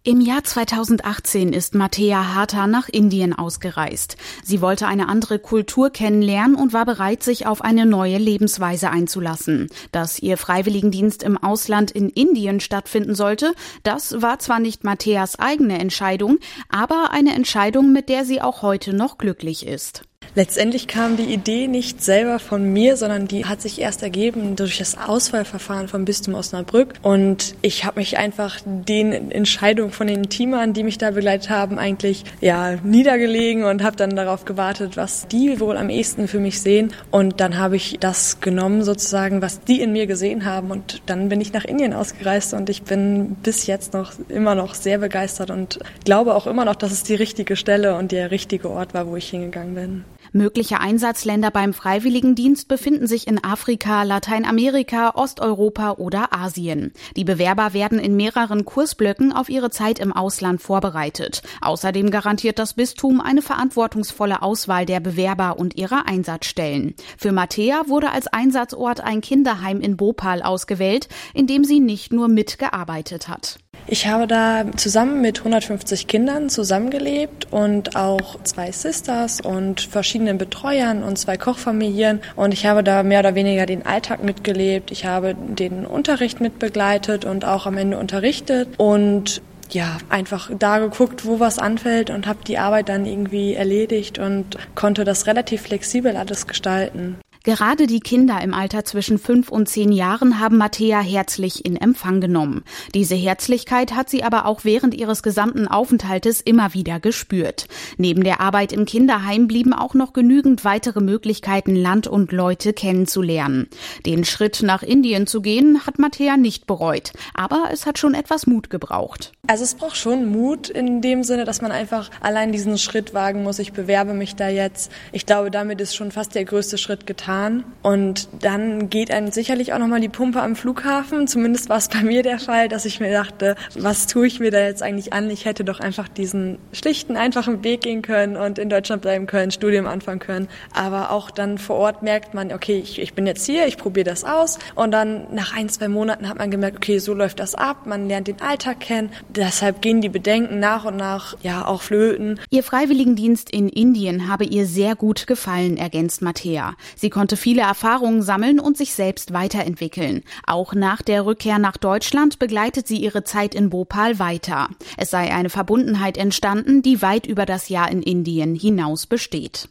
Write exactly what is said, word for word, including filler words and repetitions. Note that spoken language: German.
Im Jahr zweitausendachtzehn ist Mattea Harta nach Indien ausgereist. Sie wollte eine andere Kultur kennenlernen und war bereit, sich auf eine neue Lebensweise einzulassen. Dass ihr Freiwilligendienst im Ausland in Indien stattfinden sollte, das war zwar nicht Matteas eigene Entscheidung, aber eine Entscheidung, mit der sie auch heute noch glücklich ist. Letztendlich kam die Idee nicht selber von mir, sondern die hat sich erst ergeben durch das Auswahlverfahren vom Bistum Osnabrück. Und ich habe mich einfach den Entscheidungen von den Teamern, die mich da begleitet haben, eigentlich ja niedergelegen und habe dann darauf gewartet, was die wohl am ehesten für mich sehen. Und dann habe ich das genommen sozusagen, was die in mir gesehen haben. Und dann bin ich nach Indien ausgereist und ich bin bis jetzt noch immer noch sehr begeistert und glaube auch immer noch, dass es die richtige Stelle und der richtige Ort war, wo ich hingegangen bin. Mögliche Einsatzländer beim Freiwilligendienst befinden sich in Afrika, Lateinamerika, Osteuropa oder Asien. Die Bewerber werden in mehreren Kursblöcken auf ihre Zeit im Ausland vorbereitet. Außerdem garantiert das Bistum eine verantwortungsvolle Auswahl der Bewerber und ihrer Einsatzstellen. Für Mattea wurde als Einsatzort ein Kinderheim in Bhopal ausgewählt, in dem sie nicht nur mitgearbeitet hat. Ich habe da zusammen mit hundertfünfzig Kindern zusammengelebt und auch zwei Sisters und verschiedenen Betreuern und zwei Kochfamilien. Und ich habe da mehr oder weniger den Alltag mitgelebt. Ich habe den Unterricht mitbegleitet und auch am Ende unterrichtet und ja, einfach da geguckt, wo was anfällt und habe die Arbeit dann irgendwie erledigt und konnte das relativ flexibel alles gestalten. Gerade die Kinder im Alter zwischen fünf und zehn Jahren haben Mattea herzlich in Empfang genommen. Diese Herzlichkeit hat sie aber auch während ihres gesamten Aufenthaltes immer wieder gespürt. Neben der Arbeit im Kinderheim blieben auch noch genügend weitere Möglichkeiten, Land und Leute kennenzulernen. Den Schritt nach Indien zu gehen, hat Mattea nicht bereut. Aber es hat schon etwas Mut gebraucht. Also es braucht schon Mut in dem Sinne, dass man einfach allein diesen Schritt wagen muss. Ich bewerbe mich da jetzt. Ich glaube, damit ist schon fast der größte Schritt getan. Und dann geht einem sicherlich auch nochmal die Pumpe am Flughafen. Zumindest war es bei mir der Fall, dass ich mir dachte, was tue ich mir da jetzt eigentlich an? Ich hätte doch einfach diesen schlichten, einfachen Weg gehen können und in Deutschland bleiben können, Studium anfangen können. Aber auch dann vor Ort merkt man, okay, ich, ich bin jetzt hier, ich probiere das aus. Und dann nach ein, zwei Monaten hat man gemerkt, okay, so läuft das ab. Man lernt den Alltag kennen. Deshalb gehen die Bedenken nach und nach ja auch flöten. Ihr Freiwilligendienst in Indien habe ihr sehr gut gefallen, ergänzt Mattea. Sie konnte viele Erfahrungen sammeln und sich selbst weiterentwickeln. Auch nach der Rückkehr nach Deutschland begleitet sie ihre Zeit in Bhopal weiter. Es sei eine Verbundenheit entstanden, die weit über das Jahr in Indien hinaus besteht.